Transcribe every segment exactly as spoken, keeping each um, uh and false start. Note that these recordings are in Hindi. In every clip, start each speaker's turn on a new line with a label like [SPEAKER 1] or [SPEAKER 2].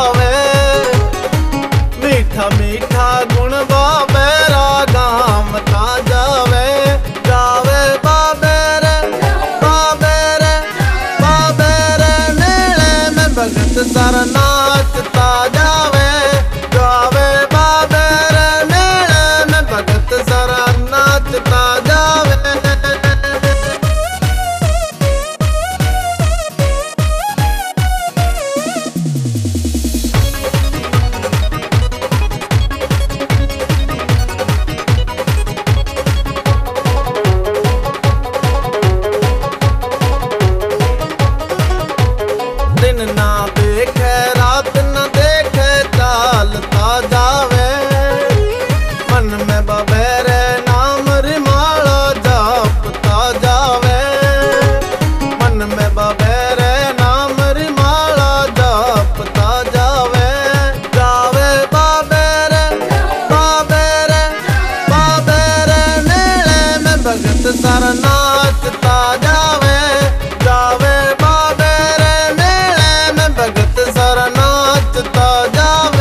[SPEAKER 1] जावे। मीठा मीठा गुण बाबे रा गाम ता जावे। जावे बाबे रे बाबे रे बाबे रे मेले में भगत सारा नाचता जावे। जावे बाबे रे मेले में भगत सारा नाचता जावे। दिन ना देखे रात न देखे चालता जावे। मन में बाबे रे नाम रिमाला जपता जावे। मन में बाबे रे नाम रिमाला जपता जावे। जावे बाबे रे बाबे रे बाबे रे मेले में भगत सारा नाचता जावे। जावे बाबे रे मेले में भगत सारा नाचता जावे।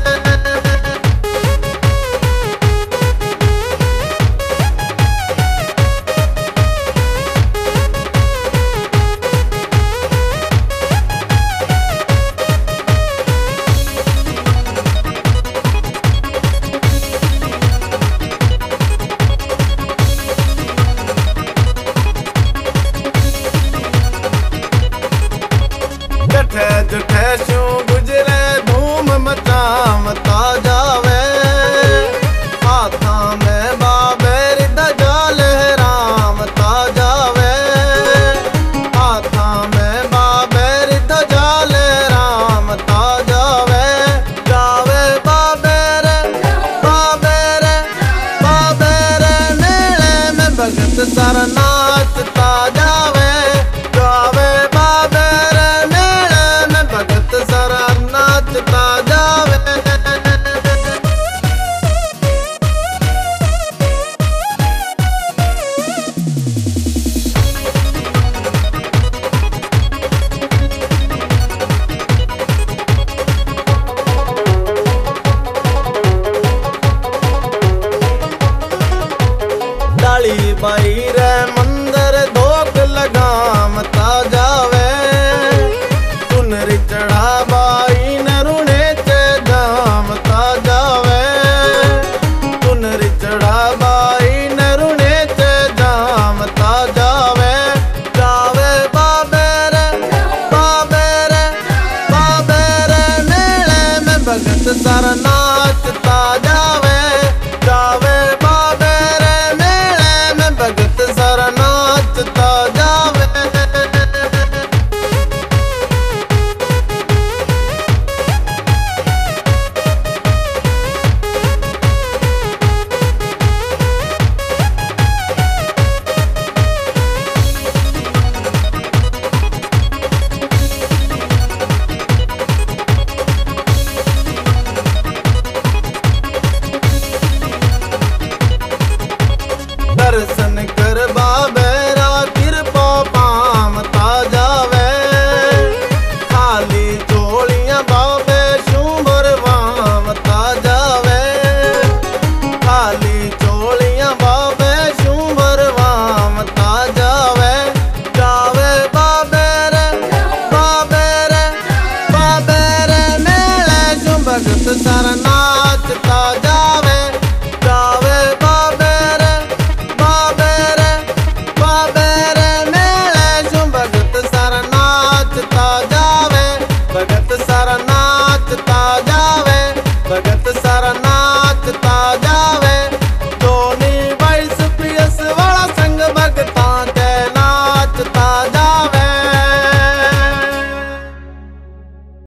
[SPEAKER 1] जठे जठे शू गुजरे धूम मचामता जावे। हाथा में बाबे ध्वजा लहरामता जावे। हाथा में बाबे ध्वजा लहरामता जावे। जावे बाबे रे बाबे रे बाबे रे मेले में भगत सारा नाचता जावे। जावे बाबे रे मेले में भगत सारा नाचता जावे। डाली बाई रे मंदिर धोख लगामता जावे। चुनरी चढ़ा बाई नरुणे चे जामता जावे। चुनरी चढ़ा बाई नरुणे चे जामता जावे। जावे बाबे रे बाबे रे बाबे रे मेले में भगत सारा